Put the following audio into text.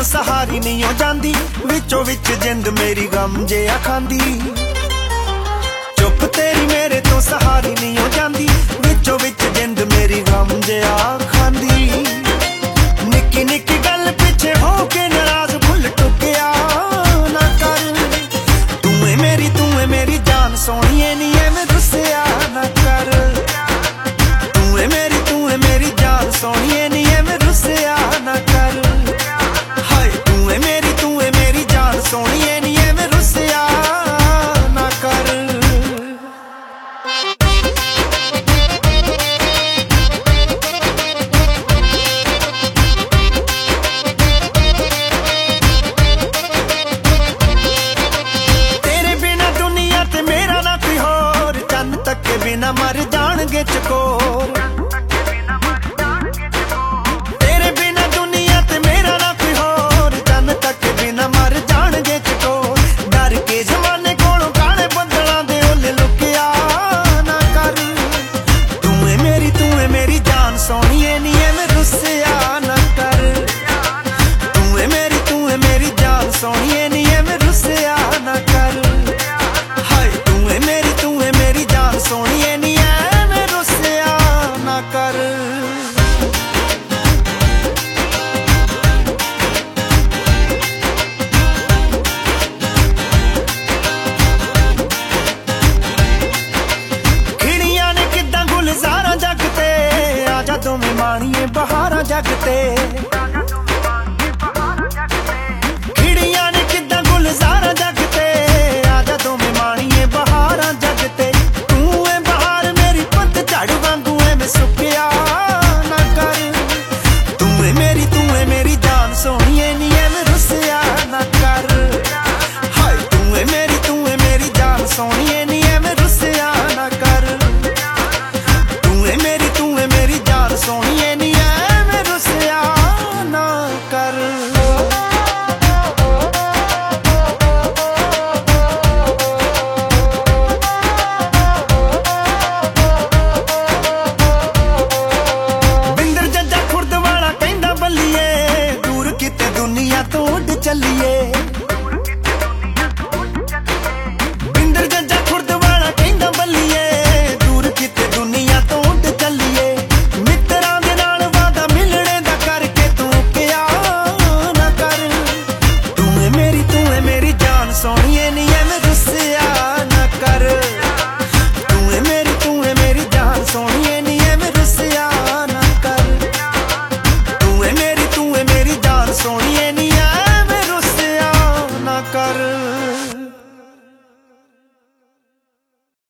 सहारी नहीं हो जाती, विचों विच जिंद मेरी गम जिहा खांदी। चुप तेरी मेरे तो सहारी नहीं हो जाती, विचों विच जिंद मेरी गम जिहा खांदी। निक्की निक्की गल पिछे हो के नाराज भुल टुकिया ना कर। तू है मेरी जान सोहणीए नी एवें रुसिया ना कर। तू है मेरी जान सोहणीए नी एवें रुसिया ना कर। हाय तू है मेरी जान सोहणीए नी एवें रुसिया ना कर। तेरे बिना दुनिया ते मेरा ना कोई होर, चन्न तक के बिना मर जाणगे चकोर। तेरे बिना दुनिया ते मेरा ना कोई होर, चन्न तक के बिना मर जाणगे चकोर। डर के जमाने कोलों काले बदलां दे ओले लुकिया ना कर। तू है मेरी जान सोहणीए नी एवें रुसिया ना कर। तू है मेरी जान सोहणीए नी एवें रुसिया ना कर। हाय तू है मेरी जान सोहणीए नी एवें रुसिया ना कर। खिड़ियां ने किदां गुलजारां जग ते, आजा दोवें माणीए बहारां जग ते।